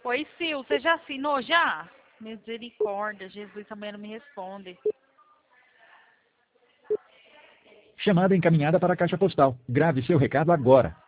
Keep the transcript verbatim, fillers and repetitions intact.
Oi, Sil, você já assinou já? Misericórdia, Jesus também não me responde. Chamada encaminhada para a caixa postal. Grave seu recado agora.